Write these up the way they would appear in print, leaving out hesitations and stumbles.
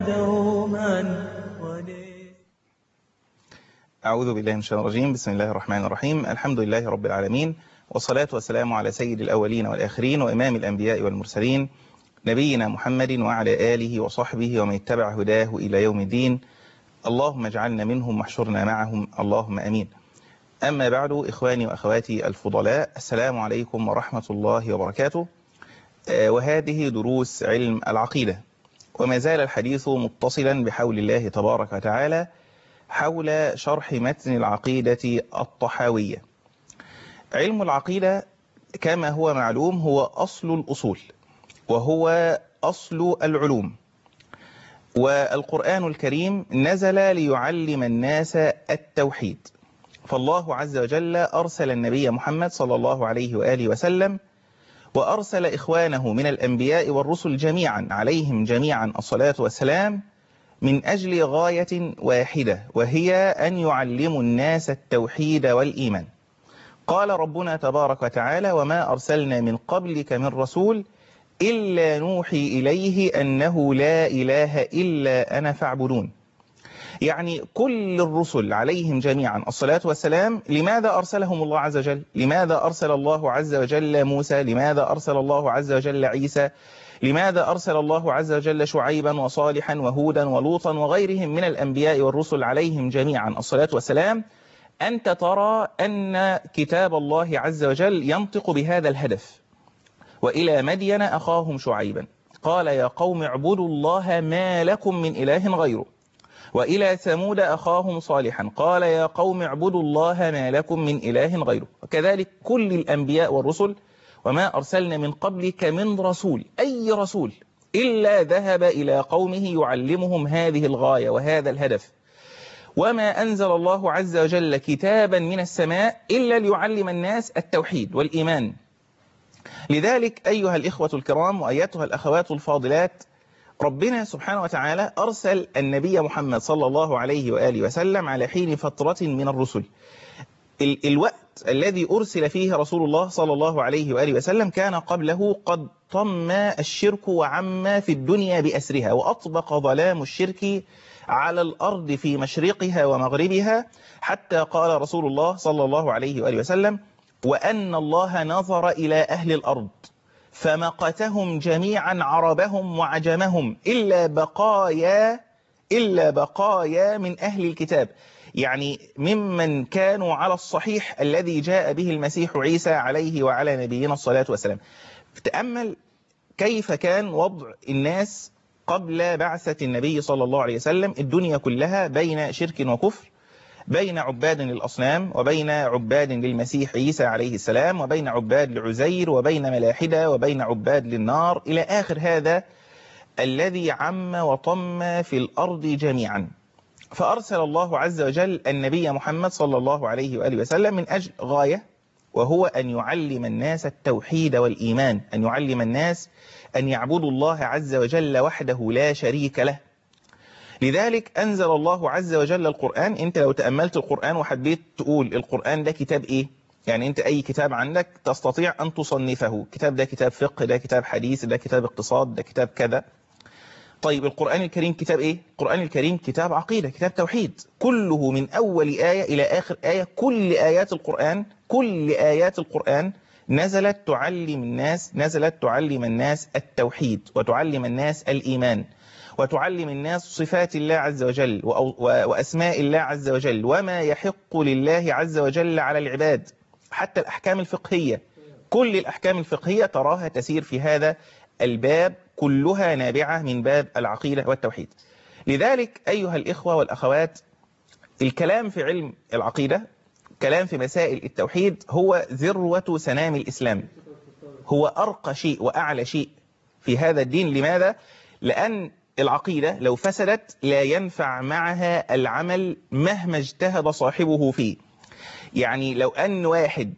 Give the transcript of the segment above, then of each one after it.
دوما أعوذ بالله من الشيطان الرجيم. بسم الله الرحمن الرحيم. الحمد لله رب العالمين، والصلاة والسلام على سيد الأولين والآخرين وإمام الأنبياء والمرسلين، نبينا محمد وعلى آله وصحبه ومن اتبع هداه إلى يوم الدين. اللهم اجعلنا منهم واحشرنا معهم، اللهم أمين. أما بعد، إخواني وأخواتي الفضلاء، السلام عليكم ورحمة الله وبركاته. وهذه دروس علم العقيدة، وما زال الحديث متصلا بحول الله تبارك وتعالى حول شرح متن العقيدة الطحاوية. علم العقيدة كما هو معلوم هو أصل الأصول، وهو أصل العلوم، والقرآن الكريم نزل ليعلم الناس التوحيد. فالله عز وجل أرسل النبي محمد صلى الله عليه وآله وسلم، وأرسل إخوانه من الأنبياء والرسل جميعا عليهم جميعا الصلاة والسلام من أجل غاية واحدة، وهي أن يعلموا الناس التوحيد والإيمان. قال ربنا تبارك وتعالى: وما أرسلنا من قبلك من رسول إلا نوحي إليه أنه لا إله إلا أنا فاعبدون. يعني كل الرسل عليهم جميعا الصلاة والسلام، لماذا أرسلهم الله عز وجل؟ لماذا أرسل الله عز وجل موسى؟ لماذا أرسل الله عز وجل عيسى؟ لماذا أرسل الله عز وجل شعيبا وصالحا وهودا ولوطا وغيرهم من الأنبياء والرسل عليهم جميعا الصلاة والسلام؟ أنت ترى أن كتاب الله عز وجل ينطق بهذا الهدف. وإلى مدين أخاهم شعيبا قال يا قوم اعبدوا الله ما لكم من إله غيره. وإلى ثمود أخاهم صالحا قال يا قوم اعبدوا الله ما لكم من إله غيره. وكذلك كل الأنبياء والرسل، وما أرسلنا من قبلك من رسول، أي رسول، إلا ذهب إلى قومه يعلمهم هذه الغاية وهذا الهدف. وما أنزل الله عز وجل كتابا من السماء إلا ليعلم الناس التوحيد والإيمان. لذلك أيها الإخوة الكرام وأيتها الأخوات الفاضلات، ربنا سبحانه وتعالى أرسل النبي محمد صلى الله عليه وآله وسلم على حين فترة من الرسل. الوقت الذي أرسل فيه رسول الله صلى الله عليه وآله وسلم كان قبله قد طم الشرك وعم في الدنيا بأسرها، وأطبق ظلام الشرك على الأرض في مشرقها ومغربها، حتى قال رسول الله صلى الله عليه وآله وسلم: وأن الله نظر إلى أهل الأرض فمقتهم جميعا عربهم وعجمهم إلا بقايا من أهل الكتاب، يعني ممن كانوا على الصحيح الذي جاء به المسيح عيسى عليه وعلى نبينا الصلاة والسلام. تأمل كيف كان وضع الناس قبل بعثة النبي صلى الله عليه وسلم. الدنيا كلها بين شرك وكفر، بين عباد للأصنام وبين عباد للمسيح عيسى عليه السلام، وبين عباد لعزير وبين ملاحدة وبين عباد للنار، إلى آخر هذا الذي عم وطم في الأرض جميعا. فأرسل الله عز وجل النبي محمد صلى الله عليه وآله وسلم من أجل غاية، وهو أن يعلم الناس التوحيد والإيمان، أن يعلم الناس أن يعبدوا الله عز وجل وحده لا شريك له. لذلك أنزل الله عز وجل القرآن. أنت لو تأملت القرآن وحبيت تقول القرآن ده كتاب إيه، يعني أنت أي كتاب عندك تستطيع أن تصنفه، كتاب ده كتاب فقه، ده كتاب حديث، ده كتاب اقتصاد، ده كتاب كذا. طيب القرآن الكريم كتاب إيه؟ القرآن الكريم كتاب عقيدة، كتاب توحيد، كله من أول آية إلى آخر آية. كل آيات القرآن نزلت تعلم الناس التوحيد، وتعلم الناس الإيمان، وتعلم الناس صفات الله عز وجل وأسماء الله عز وجل، وما يحق لله عز وجل على العباد، حتى الأحكام الفقهية. كل الأحكام الفقهية تراها تسير في هذا الباب، كلها نابعة من باب العقيدة والتوحيد. لذلك أيها الإخوة والأخوات، الكلام في علم العقيدة، كلام في مسائل التوحيد، هو ذروة سنام الإسلام، هو أرقى شيء وأعلى شيء في هذا الدين. لماذا؟ لأن العقيدة لو فسدت لا ينفع معها العمل مهما اجتهد صاحبه فيه. يعني لو أن واحد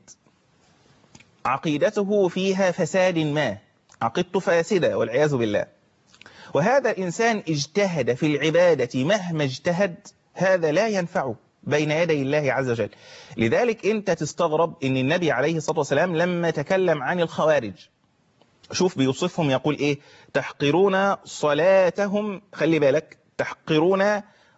عقيدته فيها فساد ما، عقيدته فاسدة والعياذ بالله، وهذا الإنسان اجتهد في العبادة مهما اجتهد، هذا لا ينفعه بين يدي الله عز وجل. لذلك أنت تستغرب أن النبي عليه الصلاة والسلام لما تكلم عن الخوارج شوف بيوصفهم يقول إيه؟ تحقرون صلاتهم، خلي بالك، تحقرون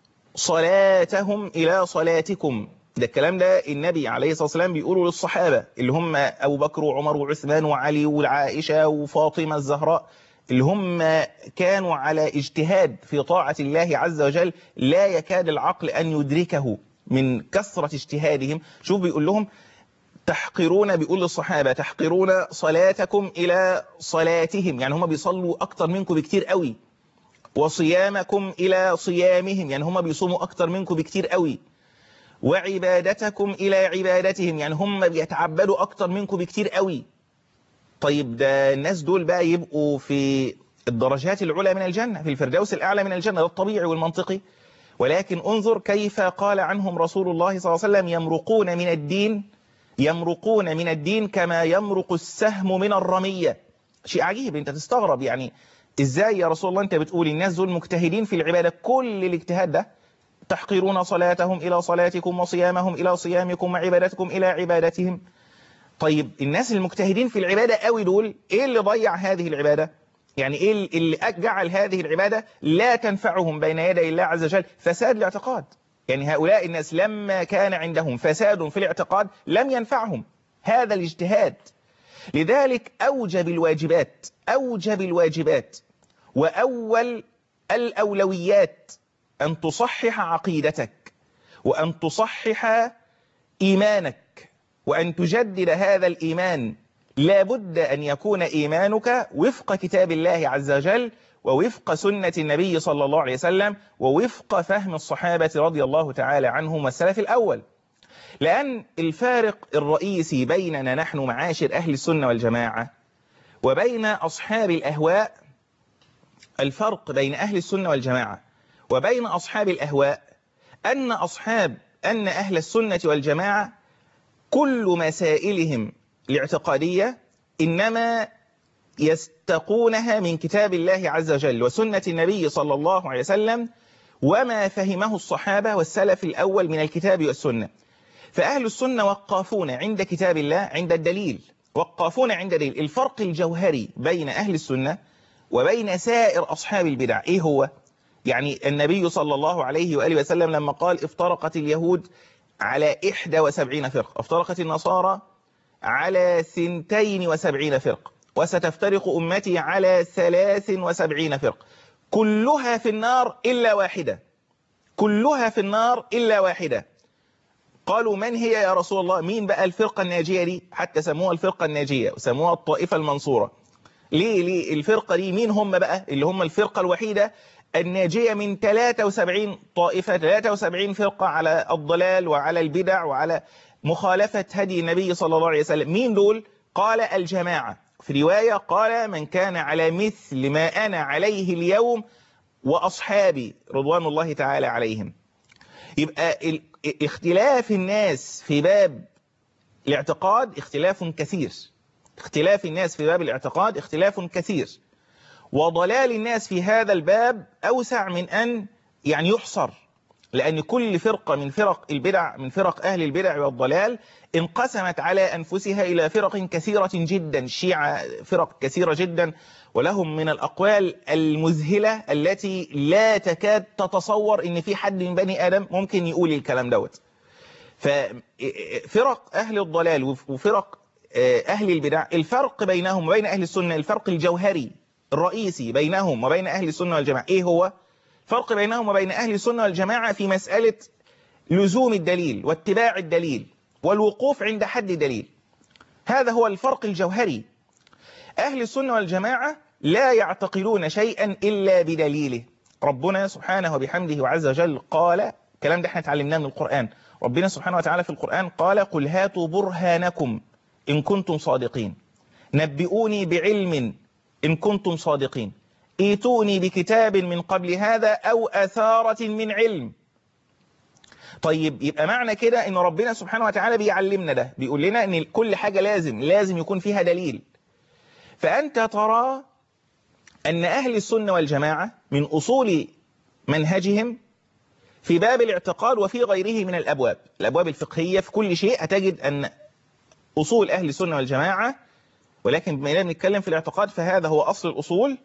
صلاتهم إلى صلاتكم. ده الكلام ده النبي عليه الصلاة والسلام بيقوله للصحابة اللي هم أبو بكر وعمر وعثمان وعلي وعائشة وفاطمة الزهراء، اللي هم كانوا على اجتهاد في طاعة الله عز وجل لا يكاد العقل أن يدركه من كثرة اجتهادهم. شوف بيقول لهم تحقرون، بيقول للصحابة تحقرون صلاتكم إلى صلاتهم، يعني هم بيصلوا أكتر منكم بكتير قوي، وصيامكم إلى صيامهم، يعني هم بيصوموا أكتر منكم بكتير قوي، وعبادتكم إلى عبادتهم، يعني هم بيتعبدوا أكتر منكم بكتير قوي. طيب ده الناس دول بقى يبقوا في الدرجات العلى من الجنة، في الفردوس الأعلى من الجنة، ده الطبيعي والمنطقي. ولكن انظر كيف قال عنهم رسول الله صلى الله عليه وسلم يمرقون من الدين، يمرقون من الدين كما يمرق السهم من الرمية. شيء عجيب، انت تستغرب يعني ازاي يا رسول الله انت بتقول الناس دول مجتهدين في العبادة، كل الاجتهاد ده، تحقرون صلاتهم إلى صلاتكم وصيامهم إلى صيامكم وعبادتكم إلى عبادتهم. طيب الناس المجتهدين في العبادة قوي دول ايه اللي ضيع هذه العبادة؟ يعني ايه اللي جعل هذه العبادة لا تنفعهم بين يدي الله عز وجل؟ فساد الاعتقاد. يعني هؤلاء الناس لما كان عندهم فساد في الاعتقاد لم ينفعهم هذا الاجتهاد. لذلك أوجب الواجبات، أوجب الواجبات وأول الأولويات أن تصحح عقيدتك، وأن تصحح إيمانك، وأن تجدد هذا الإيمان. لا بد أن يكون إيمانك وفق كتاب الله عز وجل، ووفق سنة النبي صلى الله عليه وسلم، ووفق فهم الصحابة رضي الله تعالى عنهم والسلف الأول. لأن الفارق الرئيسي بيننا نحن معاشر أهل السنة والجماعة وبين أصحاب الأهواء، الفرق بين أهل السنة والجماعة وبين أصحاب الأهواء أن أهل السنة والجماعة كل مسائلهم الاعتقادية إنما يستقونها من كتاب الله عز وجل وسنة النبي صلى الله عليه وسلم وما فهمه الصحابة والسلف الأول من الكتاب والسنة. فأهل السنة وقافون عند كتاب الله، عند الدليل، وقافون عند دليل. الفرق الجوهري بين أهل السنة وبين سائر أصحاب البدع إيه هو؟ يعني النبي صلى الله عليه وآله وسلم لما قال افترقت اليهود على 71 فرقة، افترقت النصارى على 72 فرقة، وستفترق أمتي على 73 فرقة، كلها في النار إلا واحدة، كلها في النار إلا واحدة. قالوا من هي يا رسول الله؟ مين بقى الفرقة الناجية دي؟ حتى سموها الفرقة الناجية وسموها الطائفة المنصورة. ليه الفرقة دي؟ مين هم بقى اللي هم الفرقة الوحيدة الناجية من 73 طائفة، 73 فرقة على الضلال وعلى البدع وعلى مخالفة هدي النبي صلى الله عليه وسلم؟ مين دول؟ قال الجماعة. في رواية قال من كان على مثل ما أنا عليه اليوم وأصحابي رضوان الله تعالى عليهم. يبقى اختلاف الناس في باب الاعتقاد اختلاف كثير، اختلاف الناس في باب الاعتقاد اختلاف كثير، وضلال الناس في هذا الباب أوسع من أن يعني يحصر، لأن كل فرقة من فرق البدع، من فرق أهل البدع والضلال، انقسمت على أنفسها إلى فرق كثيرة جدا. الشيعة فرق كثيرة جدا، ولهم من الأقوال المذهلة التي لا تكاد تتصور إن في حد من بني آدم ممكن يقول الكلام دوت. ففرق أهل الضلال وفرق أهل البدع، الفرق بينهم وبين أهل السنة، الفرق الجوهري الرئيسي بينهم وبين أهل السنة والجماعة إيه هو؟ فرق بينهم وبين أهل السنة والجماعة في مسألة لزوم الدليل واتباع الدليل والوقوف عند حد دليل. هذا هو الفرق الجوهري. أهل السنة والجماعة لا يعتقدون شيئا إلا بدليله. ربنا سبحانه وبحمده وعز وجل قال، الكلام ده احنا اتعلمناه من القرآن، ربنا سبحانه وتعالى في القرآن قال قل هاتوا برهانكم إن كنتم صادقين، نبئوني بعلم إن كنتم صادقين، ايتوني بكتاب من قبل هذا أو أثارة من علم. طيب يبقى معنى كده إن ربنا سبحانه وتعالى بيعلمنا ده، بيقول لنا إن كل حاجة لازم يكون فيها دليل. فأنت ترى أن أهل السنة والجماعة من أصول منهجهم في باب الاعتقاد وفي غيره من الأبواب الفقهية، في كل شيء هتجد أن أصول أهل السنة والجماعة ولكن بما اننا بنتكلم في الاعتقاد فهذا هو أصل الأصول،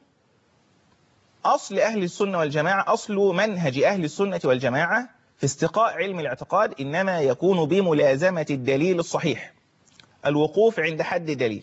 أصل أهل السنة والجماعة، أصل منهج أهل السنة والجماعة في استقاء علم الاعتقاد إنما يكون بملازمة الدليل الصحيح، الوقوف عند حد دليل.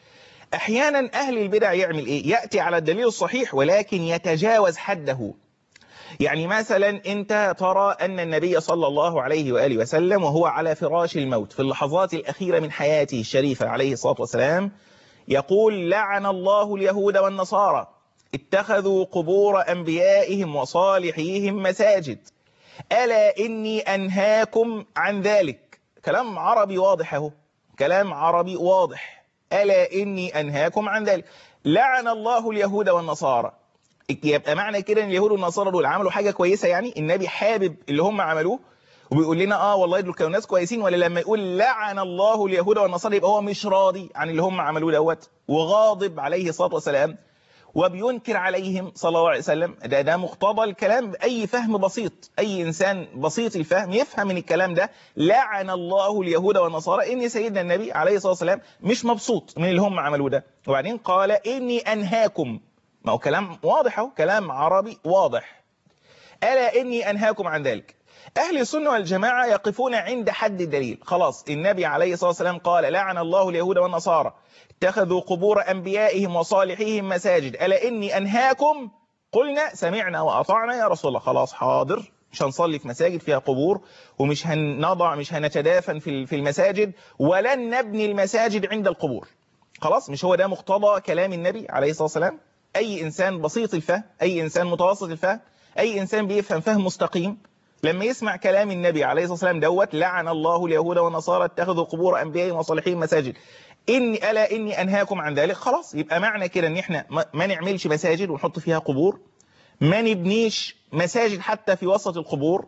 أحيانا أهل البدع يعمل إيه؟ يأتي على الدليل الصحيح ولكن يتجاوز حده. يعني مثلا أنت ترى أن النبي صلى الله عليه وآله وسلم وهو على فراش الموت في اللحظات الأخيرة من حياته الشريفة عليه الصلاة والسلام يقول: لعن الله اليهود والنصارى اتخذوا قبور أنبيائهم وصالحيهم مساجد، ألا إني أنهاكم عن ذلك. كلام عربي واضح اهو، كلام عربي واضح. ألا إني أنهاكم عن ذلك، لعن الله اليهود والنصارى. يبقى معنى كده ان اليهود والنصارى دول عملوا حاجة كويسة؟ يعني النبي حابب اللي هم عملوه وبيقول لنا والله دول كانوا ناس كويسين؟ ولا لما يقول لعن الله اليهود والنصارى يبقى هو مش راضي عن اللي هم عملوه دوت وغاضب عليه الصلاة والسلام وبينكر عليهم صلى الله عليه وسلم؟ ده مقتضى الكلام. أي فهم بسيط، أي إنسان بسيط الفهم يفهم من الكلام ده لعن الله اليهود والنصارى إن سيدنا النبي عليه الصلاة والسلام مش مبسوط من اللي هم عملوه ده. وبعدين قال إني أنهاكم، ما هو كلام واضح اهو، كلام عربي واضح. ألا إني أنهاكم عن ذلك. أهل السنة والجماعة يقفون عند حد الدليل. خلاص النبي عليه الصلاة والسلام قال: لعن الله اليهود والنصارى اتخذوا قبور أنبيائهم وصالحيهم مساجد، ألا إني أنهاكم. قلنا سمعنا وأطعنا يا رسول الله. خلاص حاضر، مش هنصلي في مساجد فيها قبور، ومش هنضع، مش هنتدافن في المساجد، ولن نبني المساجد عند القبور. خلاص مش هو ده مقتضى كلام النبي عليه الصلاة والسلام؟ أي إنسان بسيط الفهم، أي إنسان متوسط الفهم، أي إنسان بيفهم فهم مستقيم لما يسمع كلام النبي عليه الصلاة والسلام دوت: لعن الله اليهود والنصارى اتخذوا قبور أنبيائهم وصالحين مساجد، ألا إني أنهاكم عن ذلك. خلاص يبقى معنى كده إن إحنا ما نعملش مساجد ونحط فيها قبور، ما نبنيش مساجد حتى في وسط القبور،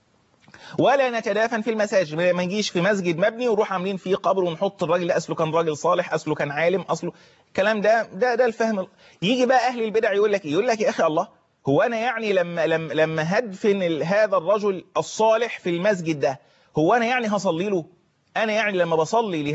ولا نتدافن في المساجد. ما نجيش في مسجد مبني ونروح عاملين فيه قبر ونحط الراجل ده أصله كان راجل صالح، أصله كان عالم، أصله الكلام ده الفهم. يجي بقى أهل البدع يقول لك يا أخي الله، هو أنا يعني لما هدفن هذا الرجل الصالح في المسجد ده، هو أنا يعني هصلي له؟ أنا يعني لما بصلي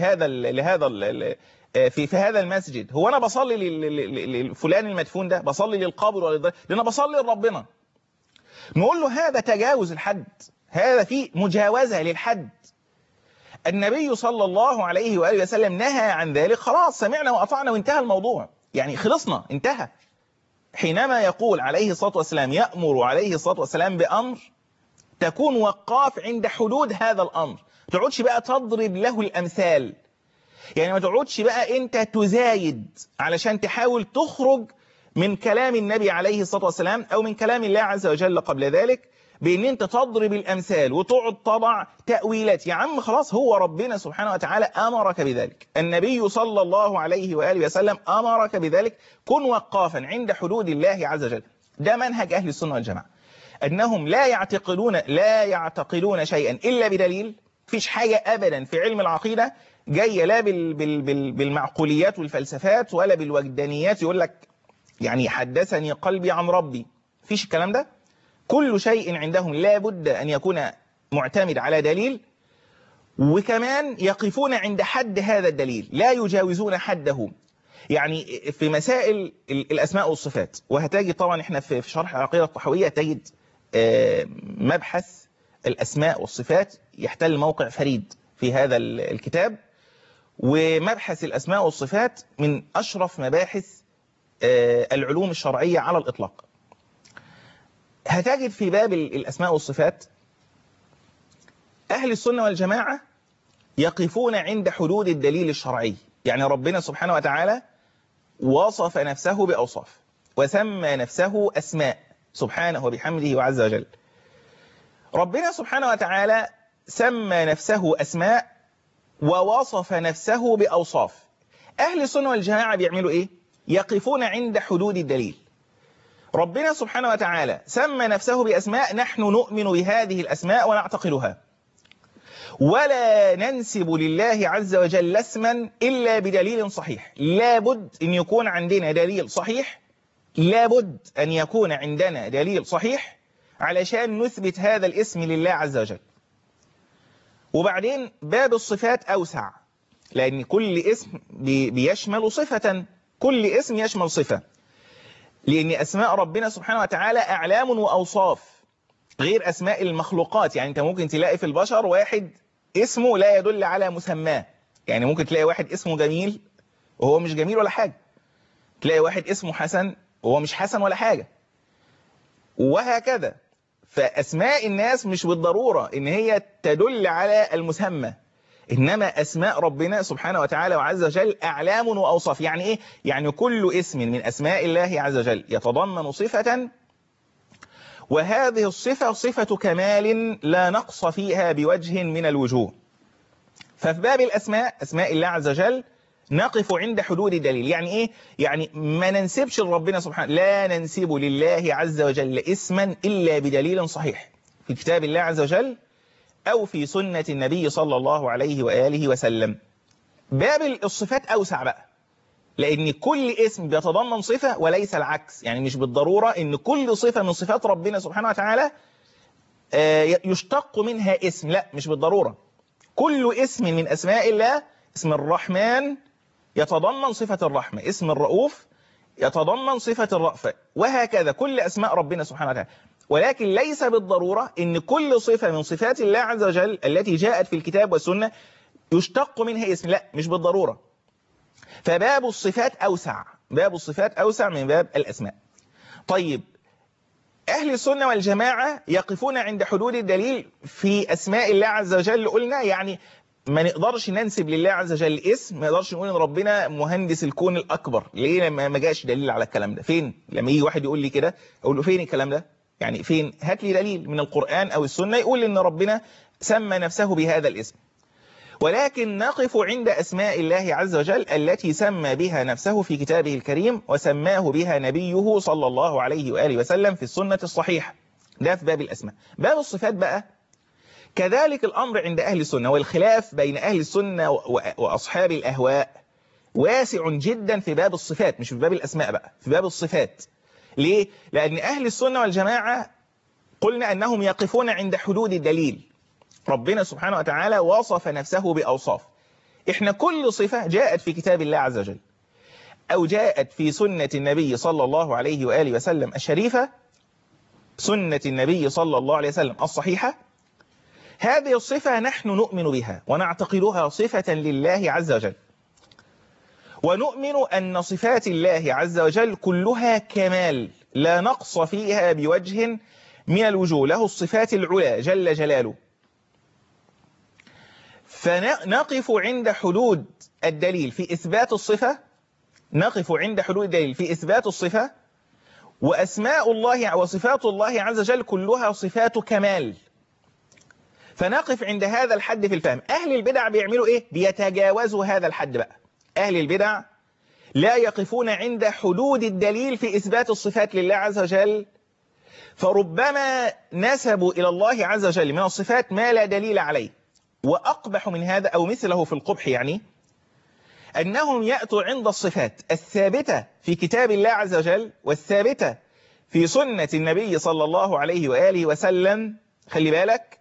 في هذا المسجد، هو أنا بصلي لفلان المدفون ده؟ بصلي للقبر ولا ده أنا بصلي لربنا؟ نقول له هذا تجاوز الحد، هذا فيه مجاوزة للحد. النبي صلى الله عليه وآله وسلم نهى عن ذلك، خلاص سمعنا وأطعنا وانتهى الموضوع، يعني خلصنا انتهى. حينما يقول عليه الصلاة والسلام، يأمر عليه الصلاة والسلام بأمر، تكون وقاف عند حدود هذا الأمر، ما تقعدش بقى تضرب له الأمثال. يعني ما تقعدش بقى أنت تزايد علشان تحاول تخرج من كلام النبي عليه الصلاة والسلام أو من كلام الله عز وجل قبل ذلك بأن أنت تضرب الأمثال وتقعد تضع تأويلات. يا عم خلاص، هو ربنا سبحانه وتعالى أمرك بذلك، النبي صلى الله عليه وآله وسلم أمرك بذلك. كن وقافا عند حدود الله عز وجل. ده منهج أهل السنة والجماعة، أنهم لا يعتقدون شيئا إلا بدليل. فيش حاجة أبدا في علم العقيدة جاية لا بالمعقوليات والفلسفات ولا بالوجدانيات، يقول لك يعني حدثني قلبي عن ربي، فيش الكلام ده. كل شيء عندهم لا بد أن يكون معتمد على دليل، وكمان يقفون عند حد هذا الدليل، لا يجاوزون حده. يعني في مسائل الأسماء والصفات، وهتجد طبعا احنا في شرح العقيدة الطحوية تجد مبحث الأسماء والصفات يحتل موقع فريد في هذا الكتاب. ومبحث الأسماء والصفات من أشرف مباحث العلوم الشرعية على الإطلاق. هتجد في باب الأسماء والصفات أهل السنة والجماعة يقفون عند حدود الدليل الشرعي. يعني ربنا سبحانه وتعالى وصف نفسه بأوصاف وسمى نفسه أسماء سبحانه وبحمده وعز وجل. ربنا سبحانه وتعالى سمى نفسه أسماء ووصف نفسه بأوصاف. أهل السنة والجماعة بيعملوا إيه؟ يقفون عند حدود الدليل. ربنا سبحانه وتعالى سمى نفسه بأسماء، نحن نؤمن بهذه الأسماء ونعتقدها، ولا ننسب لله عز وجل اسما إلا بدليل صحيح. لابد أن يكون عندنا دليل صحيح، لابد أن يكون عندنا دليل صحيح علشان نثبت هذا الاسم لله عز وجل. وبعدين باب الصفات أوسع، لأن كل اسم بيشمل صفة، كل اسم يشمل صفة، لأن أسماء ربنا سبحانه وتعالى أعلام وأوصاف غير أسماء المخلوقات. يعني أنت ممكن تلاقي في البشر واحد اسمه لا يدل على مسماه، يعني ممكن تلاقي واحد اسمه جميل وهو مش جميل ولا حاجة، تلاقي واحد اسمه حسن وهو مش حسن ولا حاجة، وهكذا. فأسماء الناس مش بالضرورة إن هي تدل على المسمى، إنما أسماء ربنا سبحانه وتعالى وعز وجل أعلام وأوصاف. يعني إيه؟ يعني كل اسم من أسماء الله عز وجل يتضمن صفة، وهذه الصفة صفة كمال لا نقص فيها بوجه من الوجوه. ففي باب الأسماء، أسماء الله عز وجل، نقف عند حدود الدليل. يعني إيه؟ يعني ما ننسبش لربنا سبحانه، لا ننسب لله عز وجل اسما إلا بدليل صحيح في كتاب الله عز وجل أو في سنة النبي صلى الله عليه وآله وسلم. باب الصفات أوسع بقى، لأن كل اسم بيتضمن صفة وليس العكس. يعني مش بالضرورة إن كل صفة من صفات ربنا سبحانه وتعالى يشتق منها اسم، لا مش بالضرورة. كل اسم من أسماء الله، اسم الرحمن يتضمن صفة الرحمة، اسم الرؤوف يتضمن صفة الرأفة، وهكذا كل أسماء ربنا سبحانه وتعالى. ولكن ليس بالضرورة إن كل صفة من صفات الله عز وجل التي جاءت في الكتاب والسنة يشتق منها اسم، لا مش بالضرورة. فباب الصفات أوسع، باب الصفات أوسع من باب الأسماء. طيب، أهل السنة والجماعة يقفون عند حدود الدليل في أسماء الله عز وجل. قلنا يعني ما نقدرش ننسب لله عز وجل اسم، ما نقدرش نقول ان ربنا مهندس الكون الأكبر. ليه؟ لما ما جاش دليل على الكلام ده. فين؟ لما يجي واحد يقول لي كده أقول له فين الكلام ده؟ يعني فين؟ هات لي دليل من القرآن أو السنة يقول ان ربنا سمى نفسه بهذا الاسم. ولكن نقف عند أسماء الله عز وجل التي سمى بها نفسه في كتابه الكريم وسماه بها نبيه صلى الله عليه وآله وسلم في السنة الصحيحة. ده في باب الأسماء. باب الصفات بقى كذلك الأمر عند أهل السنة، والخلاف بين أهل السنة وأصحاب الأهواء واسع جدا في باب الصفات، مش في باب الأسماء بقى، في باب الصفات. ليه؟ لأن أهل السنة والجماعة قلنا أنهم يقفون عند حدود الدليل. ربنا سبحانه وتعالى وصف نفسه بأوصاف. إحنا كل صفة جاءت في كتاب الله عز وجل أو جاءت في سنة النبي صلى الله عليه وآله وسلم الشريفة، سنة النبي صلى الله عليه وسلم الصحيحة، هذه الصفة نحن نؤمن بها ونعتقدها صفة لله عز وجل، ونؤمن أن صفات الله عز وجل كلها كمال لا نقص فيها بوجه من الوجوه، له الصفات العلى جل جلاله. فنقف عند حدود الدليل في إثبات الصفة، نقف عند حدود الدليل في إثبات الصفة، وأسماء الله وصفات الله عز وجل كلها صفات كمال. فنقف عند هذا الحد في الفهم. أهل البدع بيعملوا إيه؟ بيتجاوزوا هذا الحد بقى. أهل البدع لا يقفون عند حدود الدليل في إثبات الصفات لله عز وجل، فربما نسبوا إلى الله عز وجل من الصفات ما لا دليل عليه. وأقبح من هذا أو مثله في القبح يعني أنهم يأتوا عند الصفات الثابتة في كتاب الله عز وجل والثابتة في سنة النبي صلى الله عليه وآله وسلم، خلي بالك،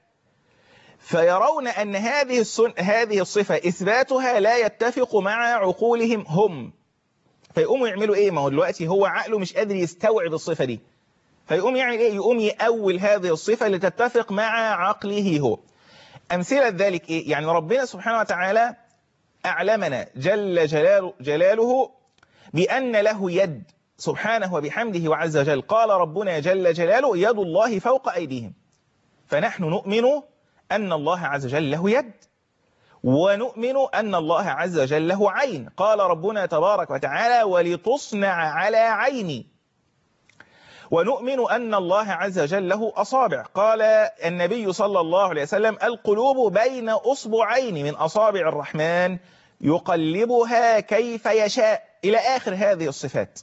فيرون أن هذه الصفة إثباتها لا يتفق مع عقولهم هم، فيقوموا يعملوا إيه؟ ما هو دلوقتي هو عقله مش قادر يستوعب الصفة دي، فيقوم يعمل إيه؟ يقوم يأول هذه الصفة لتتفق مع عقله هو. أمثلة ذلك إيه؟ يعني ربنا سبحانه وتعالى أعلمنا جل جلاله بأن له يد سبحانه وبحمده وعز وجل. قال ربنا جل جلاله يد الله فوق أيديهم. فنحن نؤمن أن الله عز وجل له يد، ونؤمن أن الله عز وجل له عين. قال ربنا تبارك وتعالى ولتصنع على عيني. ونؤمن أن الله عز وجل له أصابع. قال النبي صلى الله عليه وسلم القلوب بين أصبعين من أصابع الرحمن يقلبها كيف يشاء، إلى آخر هذه الصفات.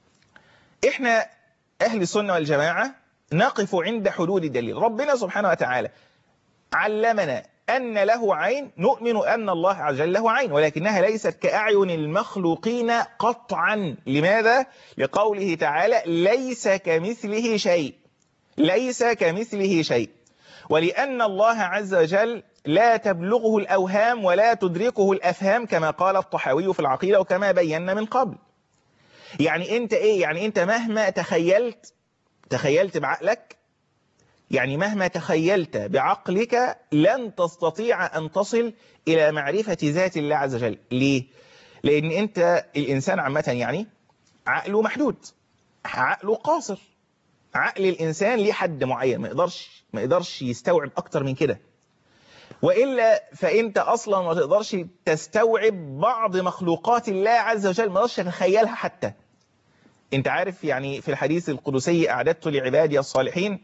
إحنا أهل السنة والجماعة نقف عند حدود الدليل. ربنا سبحانه وتعالى علمنا أن له عين، نؤمن أن الله عز وجل له عين، ولكنها ليست كأعين المخلوقين قطعا. لماذا؟ لقوله تعالى ليس كمثله شيء، ليس كمثله شيء. ولأن الله عز وجل لا تبلغه الأوهام ولا تدركه الأفهام كما قال الطحاوي في العقيدة وكما بينا من قبل. يعني أنت إيه؟ يعني أنت مهما تخيلت بعقلك، يعني مهما تخيلت بعقلك لن تستطيع أن تصل إلى معرفة ذات الله عز وجل. ليه؟ لأن أنت الإنسان عامة يعني عقله محدود، عقله قاصر. عقل الإنسان ليه حد معين، ما يقدرش يستوعب أكتر من كده، وإلا فأنت أصلا ما تقدرش تستوعب بعض مخلوقات الله عز وجل، ما تقدرش تتخيلها حتى. أنت عارف يعني في الحديث القدسي أعددت لعبادي الصالحين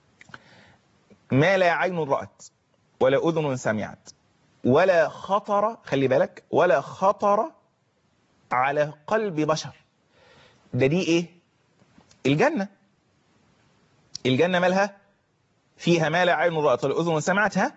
ما لا عين رأت ولا أذن سمعت ولا خطر، خلي بالك، ولا خطر على قلب بشر. دي إيه؟ الجنة. الجنة مالها؟ فيها ما لا عين رأت ولا أذن سمعتها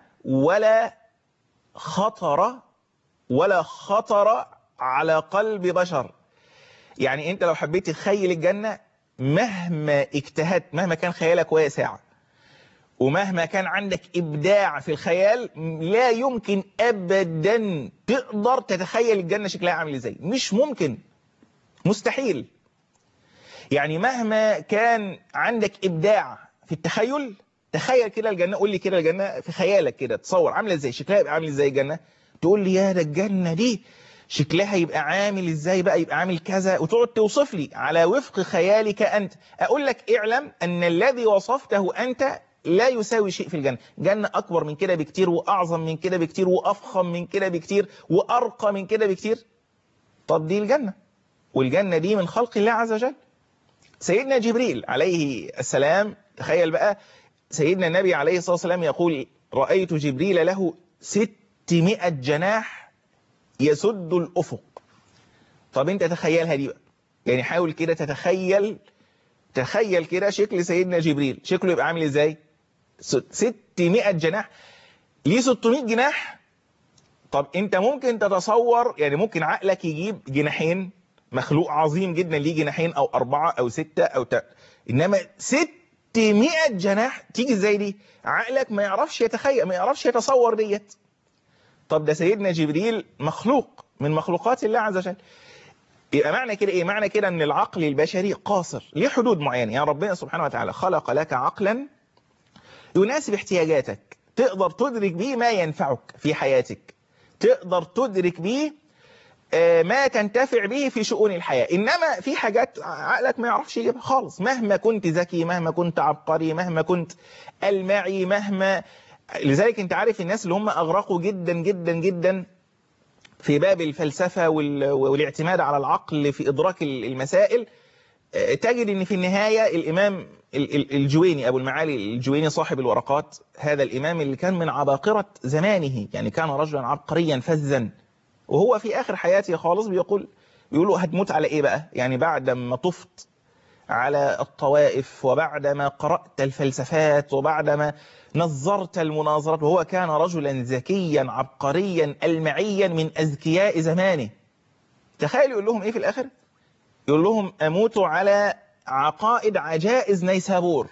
ولا خطر على قلب بشر. يعني أنت لو حبيت تخيل الجنة، مهما اجتهدت، مهما كان خيالك واسع ومهما كان عندك إبداع في الخيال، لا يمكن أبدا تقدر تتخيل الجنة شكلها عامل إزاي. مش ممكن، مستحيل. يعني مهما كان عندك إبداع في التخيل، تخيل كده الجنة، قول لي كده الجنة في خيالك كده، تصور عامله ازاي، شكلها يبقى عامل ازاي الجنة. تقول لي يا ده الجنة دي شكلها يبقى عامل ازاي بقى، يبقى عامل كذا، وتقعد توصف لي على وفق خيالك أنت. أقول لك اعلم أن الذي وصفته أنت لا يساوي شيء في الجنة. جنة أكبر من كده بكتير، وأعظم من كده بكتير، وأفخم من كده بكتير، وأرقى من كده بكتير. طب دي الجنة، والجنة دي من خلق الله عز وجل. سيدنا جبريل عليه السلام، تخيل بقى سيدنا النبي عليه الصلاة والسلام يقول رأيت جبريل له 600 جناح يسد الأفق. طب انت تخيلها دي بقى، يعني حاول كده تخيل كده شكل سيدنا جبريل، شكله يبقى عامل ازاي. 600 جناح، ليه 600 جناح. طب انت ممكن تتصور، يعني ممكن عقلك يجيب جناحين، مخلوق عظيم جدا ليه جناحين او 4 او 6 انما 600 جناح تيجي ازاي دي؟ عقلك ما يعرفش يتخيل، ما يعرفش يتصور ديت. طب ده سيدنا جبريل مخلوق من مخلوقات الله عز وجل. يبقى معنى كده ايه؟ معنى كده ان العقل البشري قاصر، ليه حدود معينه. يعني ربنا سبحانه وتعالى خلق لك عقلا يناسب احتياجاتك، تقدر تدرك به ما ينفعك في حياتك، تقدر تدرك به ما تنتفع به في شؤون الحياة. إنما في حاجات عقلك ما يعرفش يجيبها خالص، مهما كنت ذكي، مهما كنت عبقري، مهما كنت ألمعي، لذلك أنت عارف الناس اللي هم أغرقوا جدا جدا جدا في باب الفلسفة والاعتماد على العقل في إدراك المسائل، تجد أن في النهاية الإمام الجويني، أبو المعالي الجويني صاحب الورقات، هذا الإمام اللي كان من عباقرة زمانه، يعني كان رجلا عبقريا فذا، وهو في آخر حياته خالص بيقولوا هتموت على إيه بقى؟ يعني بعد ما طفت على الطوائف، وبعد ما قرأت الفلسفات، وبعد ما نظرت المناظرات، وهو كان رجلا ذكيا عبقريا ألمعيا من أذكياء زمانه. تخيل يقول لهم إيه في الآخر؟ يقول لهم أموت على عقائد عجائز نيسابور.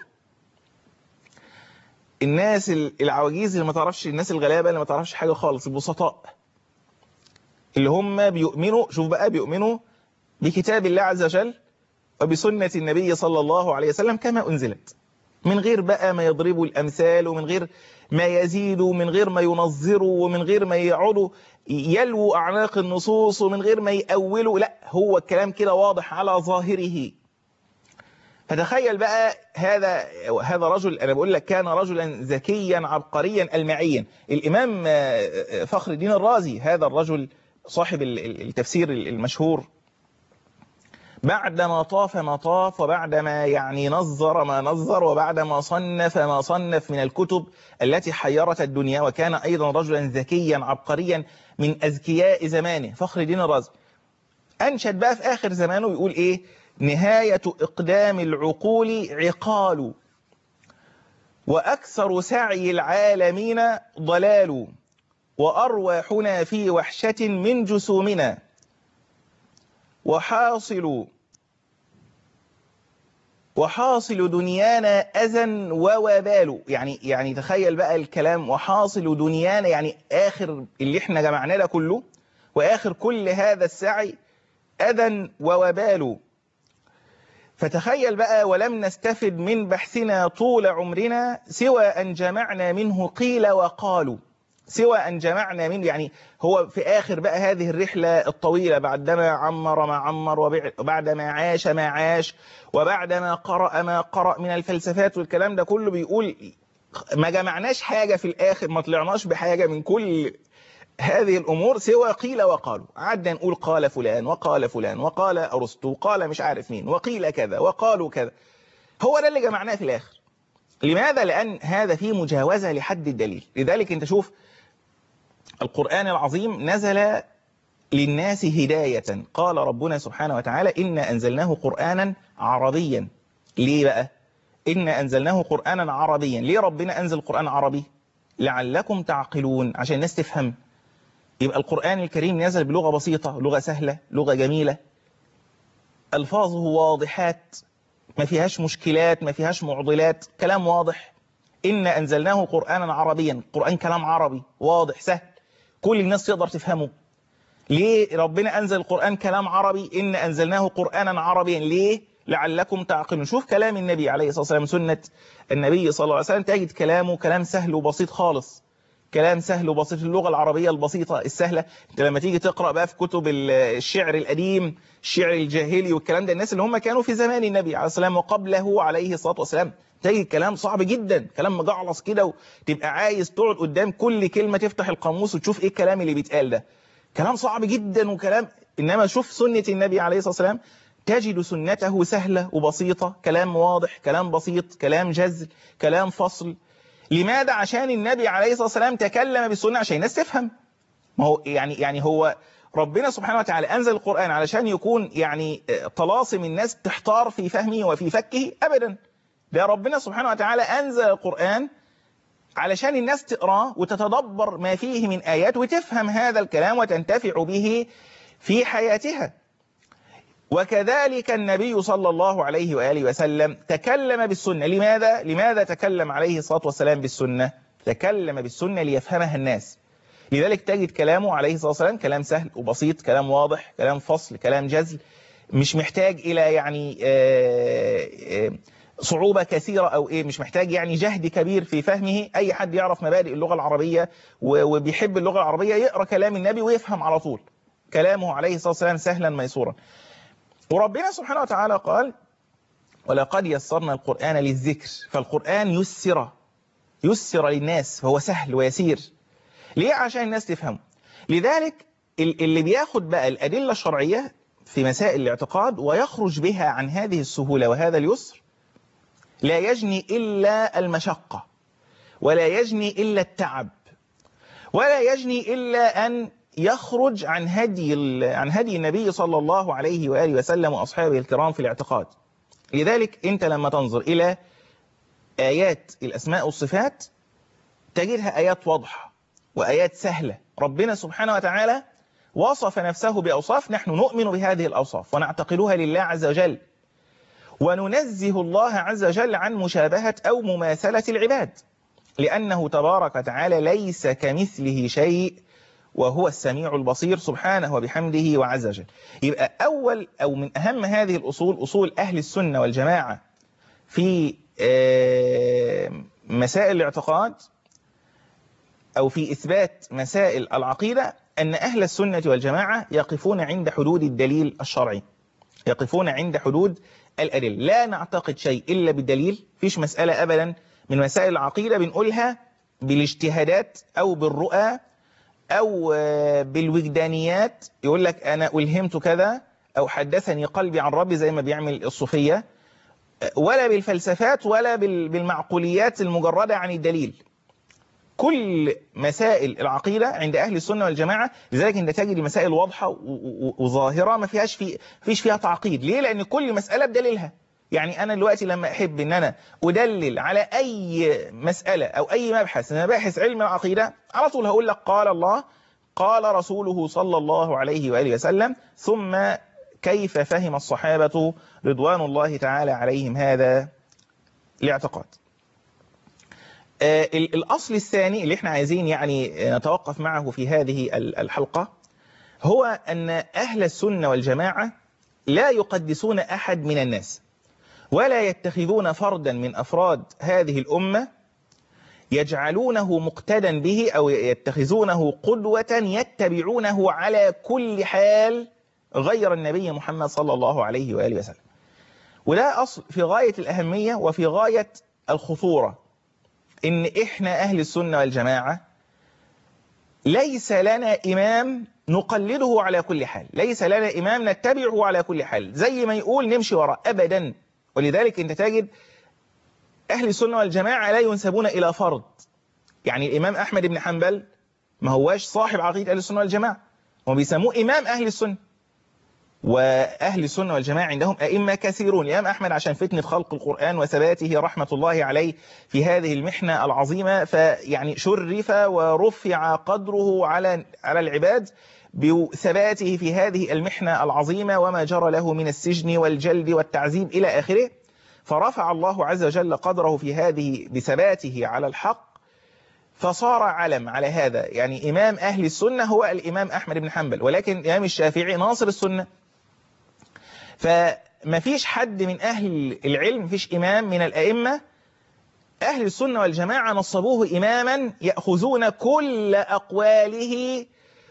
الناس العواجيز اللي ما تعرفش، الناس الغلابة اللي ما تعرفش حاجة خالص، البسطاء اللي هم بيؤمنوا، شوف بقى، بيؤمنوا بكتاب الله عز وجل وبسنة النبي صلى الله عليه وسلم كما أنزلت، من غير بقى ما يضربوا الأمثال، ومن غير ما يزيدوا، ومن غير ما ينظروا، ومن غير ما يقعدوا يلووا أعناق النصوص، ومن غير ما يأولوا. لا، هو الكلام كده واضح على ظاهره. فتخيل بقى هذا رجل، أنا بقول لك كان رجلا ذكيا عبقريا ألمعيا. الإمام فخر الدين الرازي، هذا الرجل صاحب التفسير المشهور، بعدما طاف ما طاف، وبعدما يعني نظر ما نظر، وبعدما صنف ما صنف من الكتب التي حيرت الدنيا، وكان أيضا رجلا ذكيا عبقريا من أذكياء زمانه، فخر الدين الرازي أنشد بقى في آخر زمانه يقول إيه؟ نهاية إقدام العقول عقال، وأكثر سعي العالمين ضلال، وأرواحنا في وحشة من جسومنا، وحاصل وحاصل دنيانا أذى ووبال. يعني تخيل بقى الكلام، وحاصل دنيانا يعني آخر اللي احنا جمعناه ده كله، وآخر كل هذا السعي أذى ووبال. فتخيل بقى، ولم نستفد من بحثنا طول عمرنا سوى أن جمعنا منه قيل وقالوا. سوى أن جمعنا منه، يعني هو في آخر بقى هذه الرحلة الطويلة، بعدما عمر ما عمر، وبعدما عاش ما عاش، وبعدما قرأ ما قرأ من الفلسفات والكلام ده كله، بيقول ما جمعناش حاجة في الآخر، ما طلعناش بحاجة من كل هذه الأمور سوى قيل وقالوا. قعدنا نقول قال فلان وقال فلان وقال أرسطو وقال مش عارف مين وقيل كذا وقالوا كذا. هو ده اللي جمعناه في الآخر. لماذا؟ لأن هذا فيه مجاوزة لحد الدليل. لذلك انت شوف القرآن العظيم نزل للناس هداية. قال ربنا سبحانه وتعالى إنا أنزلناه قرآنا عربيا. ليه بقى؟ إنا أنزلناه قرآنا عربيا. ليه ربنا أنزل القرآن عربي؟ لعلكم تعقلون، عشان الناس تفهم. يبقى القرآن الكريم نزل بلغة بسيطة، لغة سهلة، لغة جميلة، ألفاظه واضحات، ما فيهاش مشكلات، ما فيهاش معضلات، كلام واضح. إنا أنزلناه قرآنا عربيا. القرآن كلام عربي واضح سهل، كل الناس تقدر تفهمه. ليه ربنا أنزل القرآن كلام عربي؟ إنا أنزلناه قرآنا عربيا. ليه؟ لعلكم تعقلون. شوف كلام النبي عليه الصلاة والسلام، سنة النبي صلى الله عليه وسلم، تجد كلامه كلام سهل وبسيط خالص. كلام سهل وبسيط، اللغة العربية البسيطة السهلة. انت لما تيجي تقرأ بقى في كتب الشعر القديم، الشعر الجاهلي والكلام ده، الناس اللي هم كانوا في زمان النبي عليه الصلاة والسلام وقبله عليه الصلاة والسلام، تجد كلام صعب جدا، كلام مجعلص كده، وتبقى عايز تقعد قدام كل كلمة تفتح القاموس وتشوف ايه الكلام اللي بيتقال ده. كلام صعب جدا وكلام. إنما شوف سنة النبي عليه الصلاة والسلام، تجد سنته سهلة وبسيطة، كلام واضح، كلام بسيط، كلام جزل، كلام فصل. لماذا؟ عشان النبي عليه الصلاة والسلام تكلم بالسنة عشان الناس تفهم. ما هو يعني هو ربنا سبحانه وتعالى أنزل القرآن علشان يكون يعني طلاسم الناس تحتار في فهمه وفي فكه؟ أبدا. ده ربنا سبحانه وتعالى أنزل القرآن علشان الناس تقرأ وتتدبر ما فيه من آيات وتفهم هذا الكلام وتنتفع به في حياتها. وكذلك النبي صلى الله عليه وآله وسلم تكلم بالسنة. لماذا تكلم عليه الصلاة والسلام بالسنة؟ تكلم بالسنة ليفهمها الناس. لذلك تجد كلامه عليه الصلاة والسلام كلام سهل وبسيط، كلام واضح، كلام فصل، كلام جزل، مش محتاج إلى يعني صعوبة كثيرة أو مش محتاج يعني جهد كبير في فهمه. أي حد يعرف مبادئ اللغة العربية وبيحب اللغة العربية يقرأ كلام النبي ويفهم على طول. كلامه عليه الصلاة والسلام سهلا ميسورا. وربنا سبحانه وتعالى قال ولقد يسرنا القرآن للذكر. فالقرآن يسر للناس، هو سهل ويسير. ليه؟ عشان الناس تفهمه. لذلك اللي بياخد بقى الأدلة الشرعية في مسائل الاعتقاد ويخرج بها عن هذه السهولة وهذا اليسر، لا يجني إلا المشقة، ولا يجني إلا التعب، ولا يجني إلا أن يخرج عن هدي النبي صلى الله عليه وآله وسلم وأصحابه الكرام في الاعتقاد. لذلك أنت لما تنظر إلى آيات الأسماء والصفات تجدها آيات واضحة وآيات سهلة. ربنا سبحانه وتعالى وصف نفسه بأوصاف نحن نؤمن بهذه الأوصاف ونعتقدها لله عز وجل، وننزه الله عز وجل عن مشابهة أو مماثلة العباد، لأنه تبارك وتعالى ليس كمثله شيء وهو السميع البصير سبحانه وبحمده وعز وجل. يبقى أول أو من أهم هذه الأصول، أصول أهل السنة والجماعة في مسائل الاعتقاد أو في إثبات مسائل العقيدة، أن أهل السنة والجماعة يقفون عند حدود الدليل الشرعي، يقفون عند حدود الأدلة. لا نعتقد شيء إلا بالدليل. فيش مسألة أبدا من مسائل العقيدة بنقولها بالاجتهادات أو بالرؤى أو بالوجدانيات، يقول لك أنا ألهمت كذا أو حدثني قلبي عن ربي زي ما بيعمل الصوفية، ولا بالفلسفات ولا بالمعقوليات المجردة عن الدليل. كل مسائل العقيدة عند أهل السنة والجماعة، لذلك أنت تجد مسائل واضحة وظاهرة ما فيش فيها تعقيد. ليه؟ لأن كل مسألة بدليلها. يعني أنا دلوقتي لما أحب أن أنا أدلل على أي مسألة أو أي مبحث، أنا باحث علم العقيدة، على طول هقول لك قال الله قال رسوله صلى الله عليه وآله وسلم، ثم كيف فهم الصحابة رضوان الله تعالى عليهم هذا الاعتقاد. الأصل الثاني اللي احنا عايزين يعني نتوقف معه في هذه الحلقة هو أن أهل السنة والجماعة لا يقدسون أحد من الناس، ولا يتخذون فردا من أفراد هذه الأمة يجعلونه مقتدا به أو يتخذونه قدوة يتبعونه على كل حال غير النبي محمد صلى الله عليه وآله وسلم. وده أصل في غاية الأهمية وفي غاية الخطورة، إن إحنا أهل السنة والجماعة ليس لنا إمام نقلده على كل حال، ليس لنا إمام نتبعه على كل حال زي ما يقول نمشي وراء أبدا. ولذلك أنت تجد أهل السنة والجماعة لا ينسبون إلى فرد. يعني الإمام أحمد بن حنبل ما هواش صاحب عقيدة أهل السنة والجماعة، هم بيسموه إمام أهل السنة. وأهل السنة والجماعة عندهم أئمة كثيرون. الإمام أحمد عشان فتنة خلق القرآن وثباته رحمة الله عليه في هذه المحنة العظيمة، فيعني شرف ورفع قدره على العباد بثباته في هذه المحنة العظيمة، وما جرى له من السجن والجلد والتعذيب إلى آخره. فرفع الله عز وجل قدره في هذه بثباته على الحق، فصار علم على هذا. يعني إمام أهل السنة هو الإمام أحمد بن حنبل، ولكن الإمام الشافعي ناصر السنة. فما فيش حد من أهل العلم، فيش إمام من الأئمة أهل السنة والجماعة نصبوه إماما يأخذون كل أقواله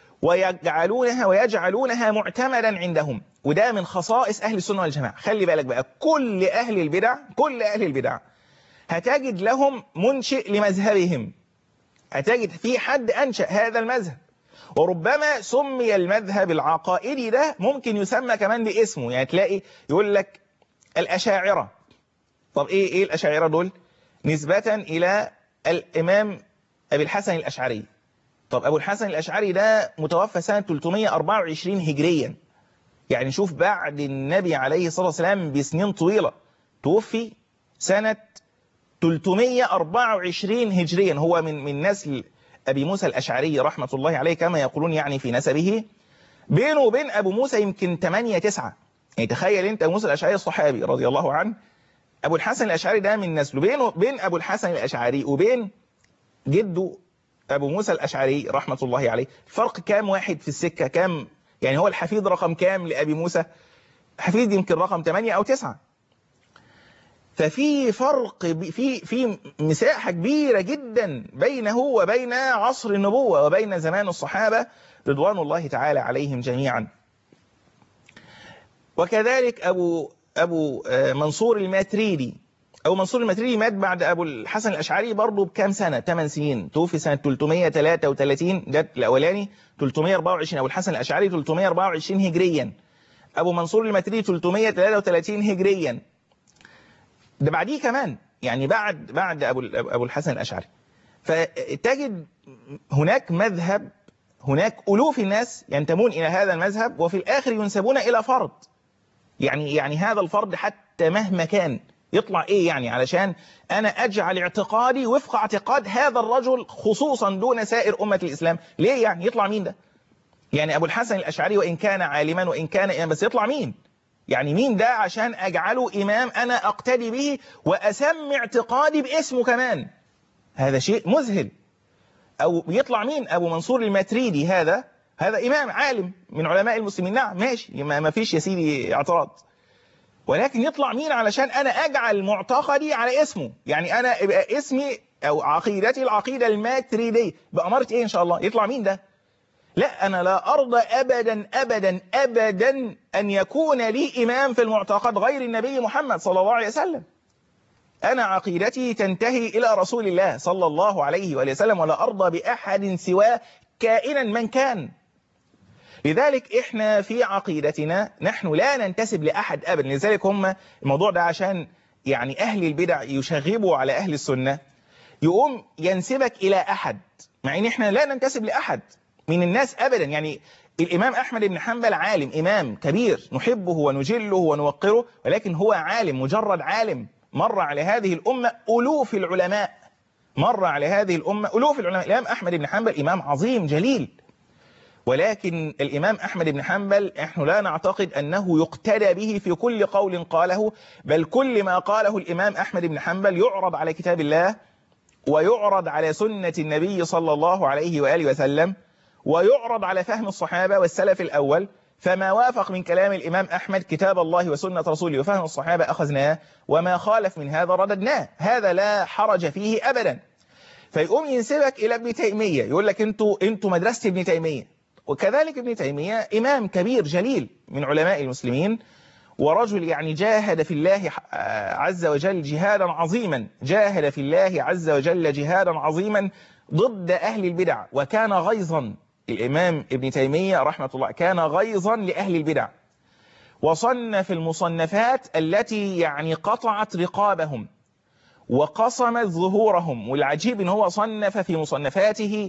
ويجعلونها معتمدا عندهم. وده من خصائص أهل السنة والجماعة. خلي بالك بقى، كل أهل البدع هتجد لهم منشئ لمذهبهم، هتجد في حد أنشأ هذا المذهب، وربما سمي المذهب العقائدي ده ممكن يسمى كمان باسمه. يعني تلاقي يقول لك الأشاعرة. طب إيه الأشاعرة دول؟ نسبة إلى الإمام أبي الحسن الأشعري. طب أبو الحسن الأشعري ده متوفى سنة 324 هجريا، يعني شوف بعد النبي عليه الصلاة والسلام بسنين طويلة، توفي سنة 324 هجريا. هو من نسل أبي موسى الأشعري رحمة الله عليه كما يقولون يعني في نسبه. بينه وبين أبو موسى يمكن 8-9. يعني تخيل أنت أبو موسى الأشعري الصحابي رضي الله عنه، أبو الحسن الأشعري ده من نسله. بين أبو الحسن الأشعري وبين جده أبو موسى الأشعري رحمة الله عليه فرق كام واحد في السكة؟ كام يعني؟ هو الحفيد رقم كام لأبي موسى؟ حفيد يمكن رقم 8 أو 9. ففي فرق، في مساحة كبيرة جدا بينه وبين عصر النبوة وبين زمان الصحابة رضوان الله تعالى عليهم جميعا. وكذلك أبو منصور الماتريدي. أبو منصور الماتريدي مات بعد أبو الحسن الأشعري برضه بكام سنة؟ 8 سنين. توفي سنة 333، ده الأولاني 324. أبو الحسن الأشعري 324 هجريا. أبو منصور الماتريدي 333 هجريا. ده بعديه كمان، يعني بعد أبو الحسن الأشعري. فتجد هناك مذهب، هناك ألوف الناس ينتمون إلى هذا المذهب، وفي الآخر ينسبون إلى فرد. يعني هذا الفرد حتى مهما كان يطلع إيه يعني، علشان أنا أجعل اعتقادي وفق اعتقاد هذا الرجل خصوصا دون سائر أمة الإسلام. ليه يعني؟ يطلع مين ده؟ يعني أبو الحسن الأشعري وإن كان عالما وإن كان إمام، بس يطلع مين؟ يعني مين ده عشان أجعله إمام أنا أقتدي به وأسمي اعتقادي باسمه كمان؟ هذا شيء مذهل. أو يطلع مين؟ أبو منصور الماتريدي. هذا إمام عالم من علماء المسلمين، نعم ماشي، ما فيش يا سيدي اعتراض. ولكن يطلع مين علشان أنا أجعل معتقدي على اسمه؟ يعني أنا يبقى اسمي أو عقيدتي العقيدة الماتريدية بأمارة إيه إن شاء الله؟ يطلع مين ده؟ لا، أنا لا أرضى أبدا أبدا أبدا أن يكون لي إمام في المعتقد غير النبي محمد صلى الله عليه وسلم. أنا عقيدتي تنتهي إلى رسول الله صلى الله عليه وآله وسلم، ولا أرضى بأحد سواه كائنا من كان. لذلك إحنا في عقيدتنا نحن لا ننتسب لأحد أبدا. لذلك هم الموضوع ده عشان يعني أهل البدع يشغبوا على أهل السنة، يقوم ينسبك إلى أحد، مع إن إحنا لا ننتسب لأحد من الناس أبدا. يعني الإمام أحمد بن حنبل عالم، إمام كبير نحبه ونجله ونوقره، ولكن هو عالم، مجرد عالم. مر على هذه الأمة ألوف العلماء، الإمام أحمد بن حنبل إمام عظيم جليل، ولكن الإمام أحمد بن حنبل نحن لا نعتقد أنه يقتدى به في كل قول قاله، بل كل ما قاله الإمام أحمد بن حنبل يعرض على كتاب الله، ويعرض على سنة النبي صلى الله عليه وآله وسلم، ويعرض على فهم الصحابة والسلف الأول. فما وافق من كلام الإمام أحمد كتاب الله وسنة رسوله وفهم الصحابة أخذناه، وما خالف من هذا رددناه، هذا لا حرج فيه أبدا. فيقوم ينسبك إلى ابن تيمية، يقول لك انتوا مدرسة ابن تيمية. وكذلك ابن تيمية إمام كبير جليل من علماء المسلمين، ورجل يعني جاهد في الله عز وجل جهادا عظيما، جاهد في الله عز وجل جهادا عظيما ضد أهل البدع، وكان غيظا. الإمام ابن تيمية رحمة الله كان غيظا لأهل البدع، وصنف المصنفات التي يعني قطعت رقابهم وقصمت ظهورهم. والعجيب ان هو صنف في مصنفاته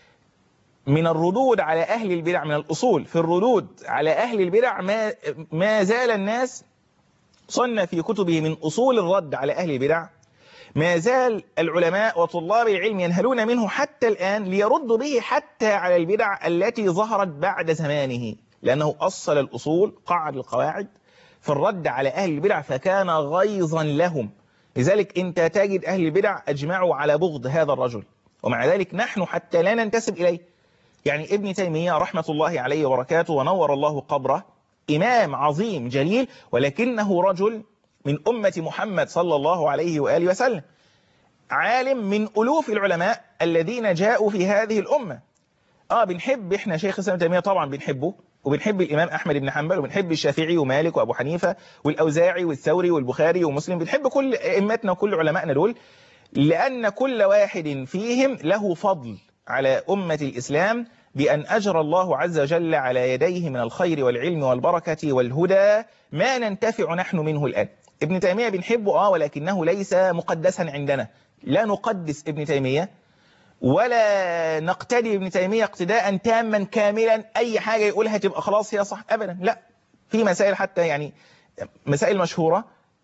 من الردود على أهل البدع، من الأصول في الردود على أهل البدع ما زال الناس، صنف في كتبه من أصول الرد على أهل البدع، ما زال العلماء وطلاب العلم ينهلون منه حتى الآن ليردوا به حتى على البدع التي ظهرت بعد زمانه، لأنه أصل الأصول، قعد القواعد في الرد على أهل البدع، فكان غيظا لهم. لذلك أنت تجد أهل البدع أجمعوا على بغض هذا الرجل، ومع ذلك نحن حتى لا ننتسب إليه. يعني ابن تيمية رحمة الله عليه وبركاته ونور الله قبره، إمام عظيم جليل، ولكنه رجل من أمة محمد صلى الله عليه وآله وسلم، عالم من ألوف العلماء الذين جاءوا في هذه الأمة. بنحب إحنا شيخ الإسلام ابن تيمية طبعا بنحبه، وبنحب الإمام أحمد بن حنبل، وبنحب الشافعي ومالك وأبو حنيفة والأوزاعي والثوري والبخاري ومسلم، بنحب كل أئمتنا وكل علمائنا دول، لأن كل واحد فيهم له فضل على أمة الإسلام بأن أجرى الله عز وجل على يديه من الخير والعلم والبركة والهدى ما ننتفع نحن منه الآن. ابن تيمية بنحبه ولكنه ليس مقدسا عندنا، لا نقدس ابن تيمية ولا نقتدي ابن تيمية اقتداء تاما كاملا، أي حاجة يقولها تبقى خلاص هي صح أبدا، لا. في مسائل حتى يعني مسائل مشهورة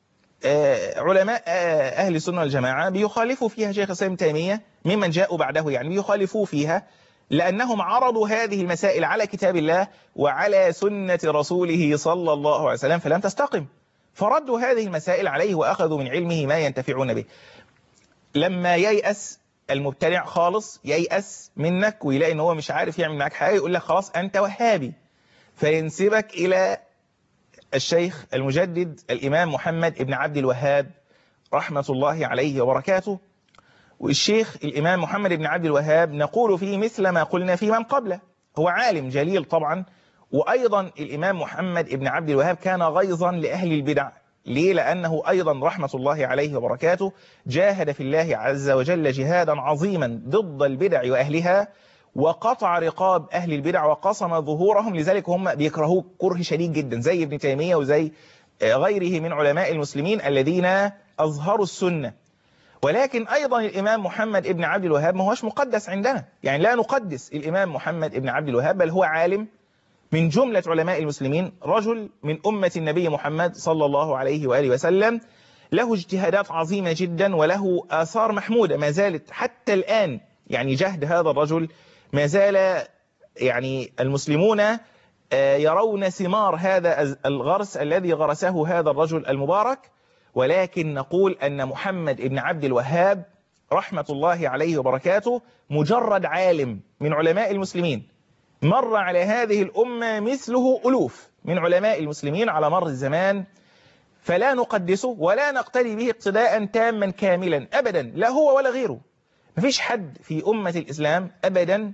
علماء أهل السنة والجماعة بيخالفوا فيها شيخ الإسلام ابن تيمية ممن جاءوا بعده، يعني بيخالفوا فيها لأنهم عرضوا هذه المسائل على كتاب الله وعلى سنة رسوله صلى الله عليه وسلم فلم تستقم، فردوا هذه المسائل عليه وأخذوا من علمه ما ينتفعون به. لما ييأس المبتدع خالص، ييأس منك ويلاقي ان هو مش عارف يعمل معك حاجة، يقول لك خلاص أنت وهابي، فينسبك إلى الشيخ المجدد الإمام محمد ابن عبد الوهاب رحمة الله عليه وبركاته. والشيخ الإمام محمد بن عبد الوهاب نقول فيه مثل ما قلنا في من قبله، هو عالم جليل طبعا، وأيضا الإمام محمد بن عبد الوهاب كان غيظا لأهل البدع. ليه؟ لأنه أيضا رحمة الله عليه وبركاته جاهد في الله عز وجل جهادا عظيما ضد البدع وأهلها، وقطع رقاب أهل البدع وقصم ظهورهم، لذلك هم بيكرهوه كره شديد جدا زي ابن تيمية وزي غيره من علماء المسلمين الذين أظهروا السنة. ولكن أيضا الإمام محمد ابن عبد الوهاب ما هوش مقدس عندنا، يعني لا نقدس الإمام محمد ابن عبد الوهاب، بل هو عالم من جملة علماء المسلمين، رجل من أمة النبي محمد صلى الله عليه وآله وسلم، له اجتهادات عظيمة جدا وله آثار محمودة ما زالت حتى الآن. يعني جهد هذا الرجل ما زال يعني المسلمون يرون ثمار هذا الغرس الذي غرسه هذا الرجل المبارك. ولكن نقول أن محمد ابن عبد الوهاب رحمة الله عليه وبركاته مجرد عالم من علماء المسلمين، مر على هذه الأمة مثله ألوف من علماء المسلمين على مر الزمان، فلا نقدسه ولا نقتدي به اقتداء تاما كاملا أبدا، لا هو ولا غيره. مفيش حد في أمة الإسلام أبدا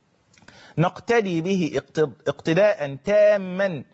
نقتدي به اقتداء تاما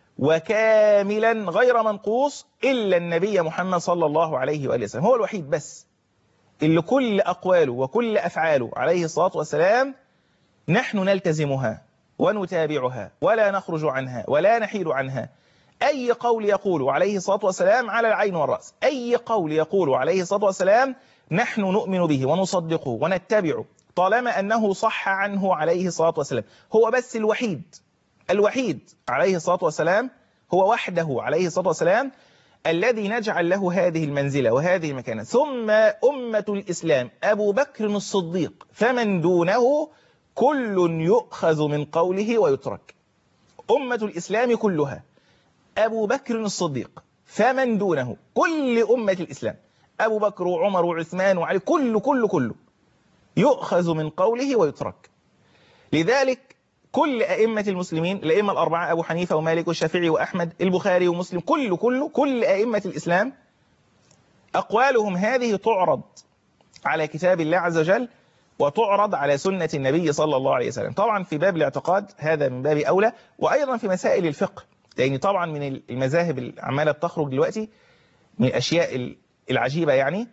وكاملا غير منقوص إلا النبي محمد صلى الله عليه وآله وسلم، هو الوحيد بس اللي كل أقواله وكل أفعاله عليه الصلاة والسلام نحن نلتزمها ونتابعها ولا نخرج عنها ولا نحيد عنها. أي قول يقول عليه الصلاة والسلام على العين والرأس، أي قول يقول عليه الصلاة والسلام نحن نؤمن به ونصدقه ونتبعه طالما أنه صح عنه عليه الصلاة والسلام. هو بس الوحيد عليه الصلاة والسلام، هو وحده عليه الصلاة والسلام الذي نجعل له هذه المنزلة وهذه المكانة. ثم أمة الإسلام أبو بكر الصديق، فمن دونه كل يؤخذ من قوله ويترك. أمة الإسلام كلها، أبو بكر الصديق فمن دونه، كل أمة الإسلام، أبو بكر وعمر وعثمان وعلي، كله يؤخذ من قوله ويترك. لذلك كل أئمة المسلمين، الأئمة الأربعة، أبو حنيفة ومالك والشافعي وأحمد، البخاري ومسلم، كل أئمة الإسلام أقوالهم هذه تعرض على كتاب الله عز وجل وتعرض على سنة النبي صلى الله عليه وسلم. طبعا في باب الاعتقاد هذا من باب أولى، وأيضا في مسائل الفقه، لأن طبعا من المذاهب العمالة بتخرج دلوقتي من الأشياء العجيبة، يعني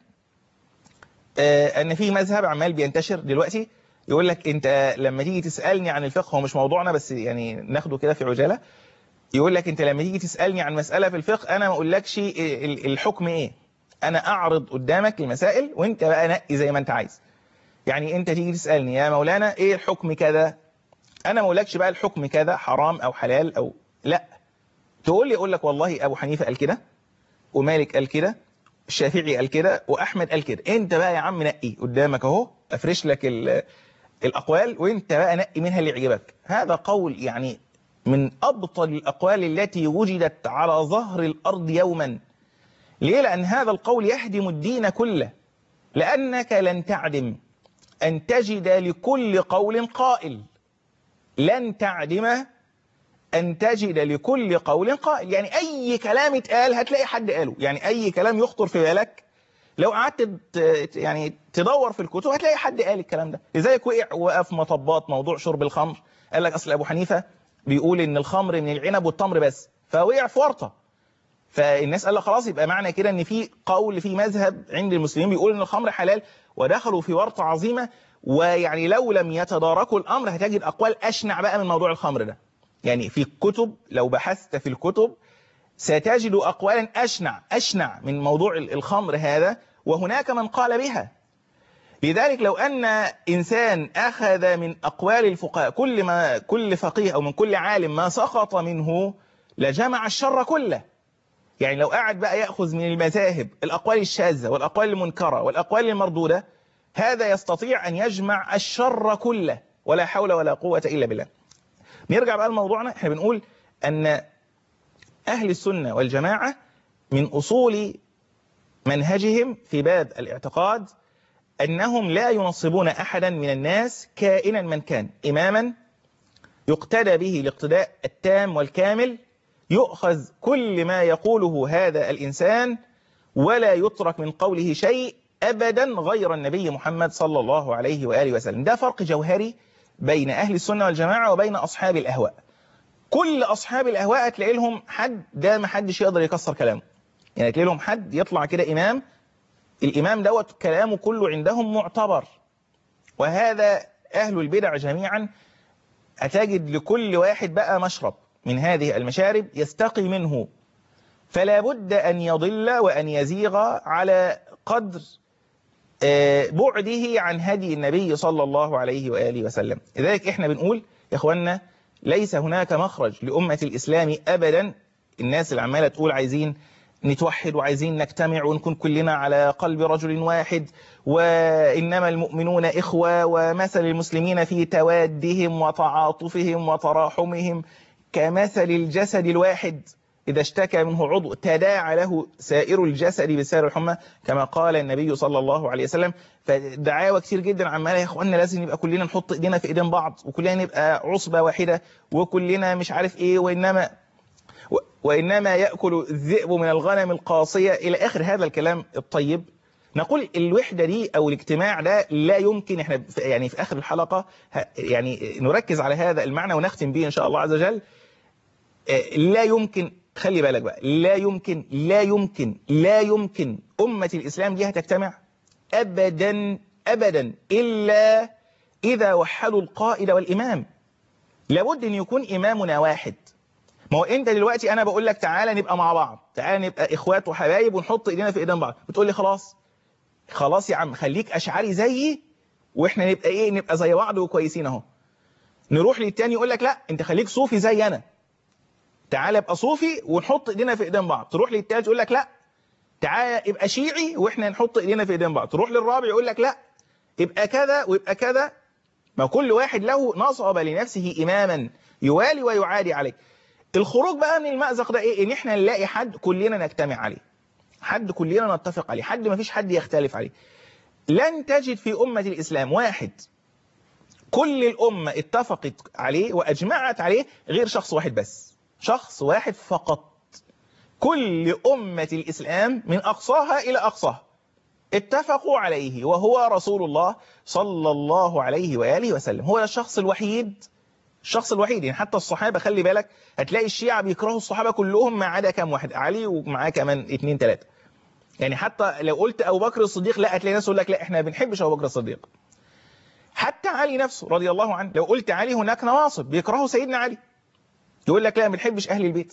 أن في مذهب عمال بينتشر دلوقتي يقول لك أنت لما تيجي تسألني عن الفقه، هو مش موضوعنا بس يعني ناخده كده في عجالة، يقول لك أنت لما تيجي تسألني عن مسألة في الفقه أنا ما أقولكش الحكم إيه، أنا أعرض قدامك المسائل وأنت بقى نقي زي ما أنت عايز. يعني أنت تيجي تسألني يا مولانا إيه الحكم كذا، أنا ما أقولكش بقى الحكم كذا حرام أو حلال أو لا، تقول لي أقول لك والله أبو حنيفة قال كده، ومالك قال كده، الشافعي قال كده، وأحمد قال كده. أنت بقى يا عم نقي قدامك أهو، أفرش لك الأقوال وأنت بقى نقي منها اللي يعجبك. هذا قول يعني من أبطل الأقوال التي وجدت على ظهر الأرض يوما. ليه؟ لأن هذا القول يهدم الدين كله، لأنك لن تعدم أن تجد لكل قول قائل، لن تعدم أن تجد لكل قول قائل. يعني أي كلام اتقال هتلاقي حد قاله، يعني أي كلام يخطر في بالك لو قعدت يعني تدور في الكتب هتلاقي حد قال الكلام ده. لذلك وقف مطبات موضوع شرب الخمر، قال لك أصل أبو حنيفة بيقول إن الخمر من العنب والتمر بس، فوقع في ورطة. فالناس قال لك خلاص يبقى معنى كده ان في قول في مذهب عند المسلمين بيقول ان الخمر حلال، ودخلوا في ورطة عظيمة. ويعني لو لم يتداركوا الامر هتجد اقوال اشنع بقى من موضوع الخمر ده. يعني في الكتب لو بحثت في الكتب ستجد اقوالا اشنع من موضوع الخمر هذا، وهناك من قال بها. لذلك لو ان انسان اخذ من اقوال الفقهاء كل فقيه او من كل عالم ما سقط منه لجمع الشر كله. يعني لو قاعد بقى يأخذ من المذاهب الأقوال الشاذة والأقوال المنكرة والأقوال المردودة، هذا يستطيع أن يجمع الشر كله، ولا حول ولا قوة إلا بالله. نرجع بقى لموضوعنا. احنا بنقول أن أهل السنة والجماعة من أصول منهجهم في باب الاعتقاد أنهم لا ينصبون أحدا من الناس كائنا من كان إماما يقتدى به الاقتداء التام والكامل، يؤخذ كل ما يقوله هذا الإنسان ولا يترك من قوله شيء أبدا غير النبي محمد صلى الله عليه وآله وسلم. ده فرق جوهري بين أهل السنة والجماعة وبين أصحاب الأهواء. كل أصحاب الأهواء تلاقي لهم حد ده ما حدش يقدر يكسر كلامه، يعني تلاقي لهم حد يطلع كده إمام، الإمام دوت كلامه كله عندهم معتبر. وهذا أهل البدع جميعا هتجد لكل واحد بقى مشرب من هذه المشارب يستقي منه، فلا بد أن يضل وأن يزيغ على قدر بعده عن هدي النبي صلى الله عليه وآله وسلم. لذلك إحنا بنقول يا إخوانا ليس هناك مخرج لأمة الإسلام أبدا. الناس اللي عمالة تقول عايزين نتوحد وعايزين نجتمع ونكون كلنا على قلب رجل واحد، وإنما المؤمنون إخوة، ومثل المسلمين في توادهم وتعاطفهم وتراحمهم كمثل الجسد الواحد إذا اشتكى منه عضو تداعى له سائر الجسد بسائر الحمى، كما قال النبي صلى الله عليه وسلم. فدعاوى كتير جدا عمالة يا إخواننا لازم نبقى كلنا نحط إيدينا في إيدين بعض، وكلنا نبقى عصبة واحدة، وكلنا مش عارف إيه، وإنما يأكل الذئب من الغنم القاصية إلى آخر هذا الكلام الطيب. نقول الوحدة دي أو الاجتماع ده لا يمكن، احنا يعني في آخر الحلقة يعني نركز على هذا المعنى ونختم به إن شاء الله عز وجل. لا يمكن، خلي بالك بقى، لا يمكن أمة الإسلام دي هتجتمع أبدا أبدا إلا إذا وحدوا القائد والإمام. لابد أن يكون إمامنا واحد. ما هو انت دلوقتي انا بقول لك تعالى نبقى مع بعض، تعالى نبقى اخوات وحبايب ونحط ايدينا في ايدين بعض، بتقول لي خلاص يا عم خليك اشعري زيي واحنا نبقى ايه، نبقى زي بعض وكويسين اهو. نروح للتاني يقول لك لا انت خليك صوفي زي انا، تعالى ابقى صوفي ونحط ايدينا في ايدين بعض. تروح للتالت يقول لك لا تعالى ابقى شيعي واحنا نحط ايدينا في ايدين بعض. تروح للرابع يقول لك لا ابقى كذا ويبقى كذا. ما كل واحد له نصب لنفسه إماما يوالي ويعادي عليه. الخروج بقى من المأزق ده إيه؟ إن إحنا نلاقي حد كلنا نجتمع عليه، حد كلنا نتفق عليه، حد ما فيش حد يختلف عليه. لن تجد في أمة الإسلام واحد كل الأمة اتفقت عليه وأجمعت عليه غير شخص واحد بس، شخص واحد فقط. كل أمة الإسلام من أقصاها إلى أقصاها اتفقوا عليه، وهو رسول الله صلى الله عليه وآله وسلم. هو الشخص الوحيد، الشخص الوحيد. يعني حتى الصحابة خلي بالك، هتلاقي الشيعة بيكرهوا الصحابة كلهم ما عدا كام واحد، علي ومعاه كمان 2 3. يعني حتى لو قلت أبو بكر الصديق لا، هتلاقي ناس يقول لك لا احنا ما بنحبش أبو بكر الصديق. حتى علي نفسه رضي الله عنه، لو قلت علي هناك نواصب بيكرهوا سيدنا علي، يقول لك لا ما بنحبش أهل البيت.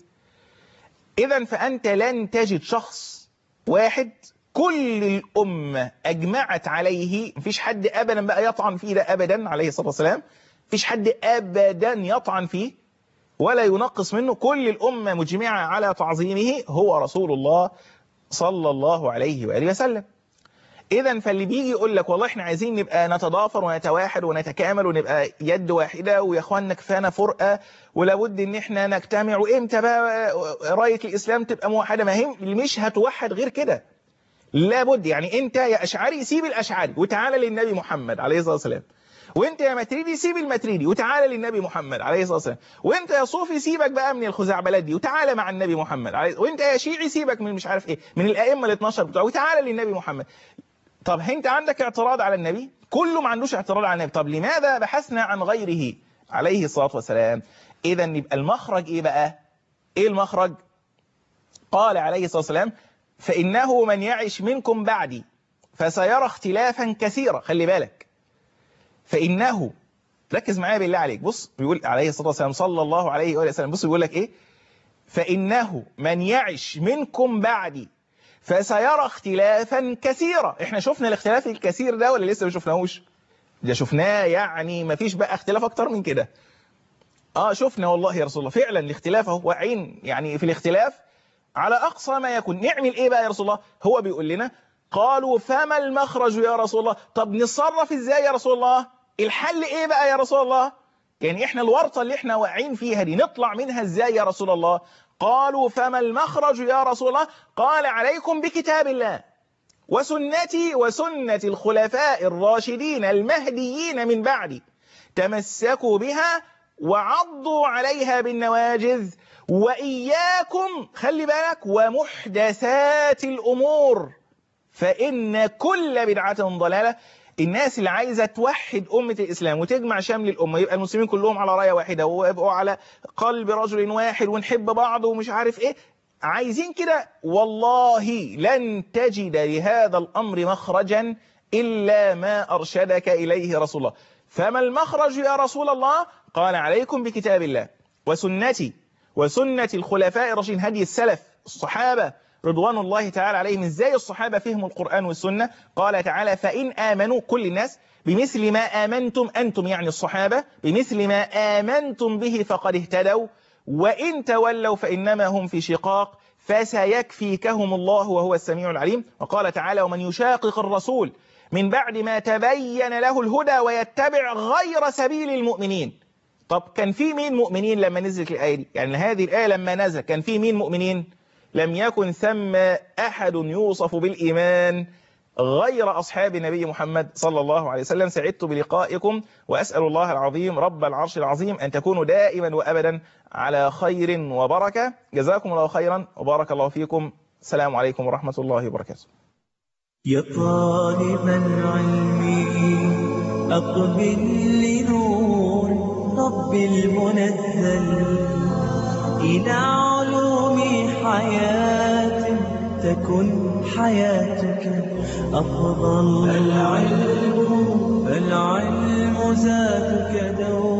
إذا فأنت لن تجد شخص واحد كل الأمة أجمعت عليه، مفيش حد أبدا بقى يطعن فيه، ده أبدا عليه الصلاة والسلام، مفيش حد أبدا يطعن فيه ولا ينقص منه، كل الأمة مجمعة على تعظيمه، هو رسول الله صلى الله عليه وآله وسلم. إذا فاللي بيجي يقول لك والله احنا عايزين نبقى نتضافر ونتواحد ونتكامل ونبقى يد واحدة، ويا اخوانا كفانا فرقة ولابد ان احنا نجتمع، وامتى بقى راية الإسلام تبقى موحدة؟ ما هي مش هتوحد غير كده، لابد. يعني انت يا أشعري سيب الأشعري وتعالى للنبي محمد عليه الصلاة والسلام، وانت يا متريدي سيب المتريدي وتعالى للنبي محمد عليه الصلاة والسلام، وانت يا صوفي سيبك بقى من الخزعبلات دي وتعالى مع النبي محمد وانت يا شيعي سيبك من مش عارف ايه من الأئمة ال 12 بتوعه وتعالى للنبي محمد. طب انت عندك اعتراض على النبي؟ كله ما عندوش اعتراض على النبي، طب لماذا بحثنا عن غيره عليه الصلاة والسلام؟ اذا يبقى المخرج ايه بقى؟ ايه المخرج؟ قال عليه الصلاة والسلام فإنه من يعش منكم بعدي فسيرى اختلافا كثيرا. خلي بالك، فإنه، ركز معايا بالله عليك، بص بيقول عليه الصلاة والسلام صلى الله عليه وآله وسلم، بص بيقول لك ايه؟ فإنه من يعش منكم بعدي فسيرى اختلافا كثيرا. احنا شفنا الاختلاف الكثير ده ولا لسه ما شفناهوش؟ ده شفناه، يعني ما فيش بقى اختلاف اكتر من كده. شفنا والله يا رسول الله فعلا الاختلاف اهو، واعين يعني في الاختلاف على اقصى ما يكون. نعمل ايه بقى يا رسول الله؟ هو بيقول لنا قالوا فما المخرج يا رسول الله؟ طب نتصرف ازاي يا رسول الله؟ الحل ايه بقى يا رسول الله؟ يعني احنا الورطة اللي احنا واقعين فيها دي نطلع منها ازاي يا رسول الله؟ قالوا فما المخرج يا رسول الله؟ قال عليكم بكتاب الله وسنتي وسنة الخلفاء الراشدين المهديين من بعدي، تمسكوا بها وعضوا عليها بالنواجذ، وإياكم خلي بالك ومحدثات الأمور فإن كل بدعة ضلالة. الناس اللي عايزة توحد أمة الإسلام وتجمع شمل الأمة، يبقى المسلمين كلهم على راية واحدة ويبقوا على قلب رجل واحد ونحب بعض ومش عارف إيه، عايزين كده، والله لن تجد لهذا الأمر مخرجا إلا ما أرشدك إليه رسول الله. فما المخرج يا رسول الله؟ قال عليكم بكتاب الله وسنتي وسنة الخلفاء الراشدين، هدي السلف الصحابة رضوان الله تعالى عليهم. ازاي الصحابة فهموا القرآن والسنة؟ قال تعالى فإن آمنوا، كل الناس، بمثل ما آمنتم أنتم يعني الصحابة، بمثل ما آمنتم به فقد اهتدوا، وإن تولوا فإنما هم في شقاق فسيكفيكهم الله وهو السميع العليم. وقال تعالى ومن يشاقق الرسول من بعد ما تبين له الهدى ويتبع غير سبيل المؤمنين. طب كان في مين مؤمنين لما نزلت الآية دي؟ يعني هذه الآية لما نزل كان في مين مؤمنين؟ لم يكن ثم أحد يوصف بالإيمان غير أصحاب النبي محمد صلى الله عليه وسلم. سعدت بلقائكم وأسأل الله العظيم رب العرش العظيم أن تكونوا دائما وأبدا على خير وبركة. جزاكم الله خيرا وبارك الله فيكم. السلام عليكم ورحمة الله وبركاته. يا طالب العلم أقبل لنور رب المنزل إلى علوم حياة تكن حياتك أفضل. العلم زادك دوما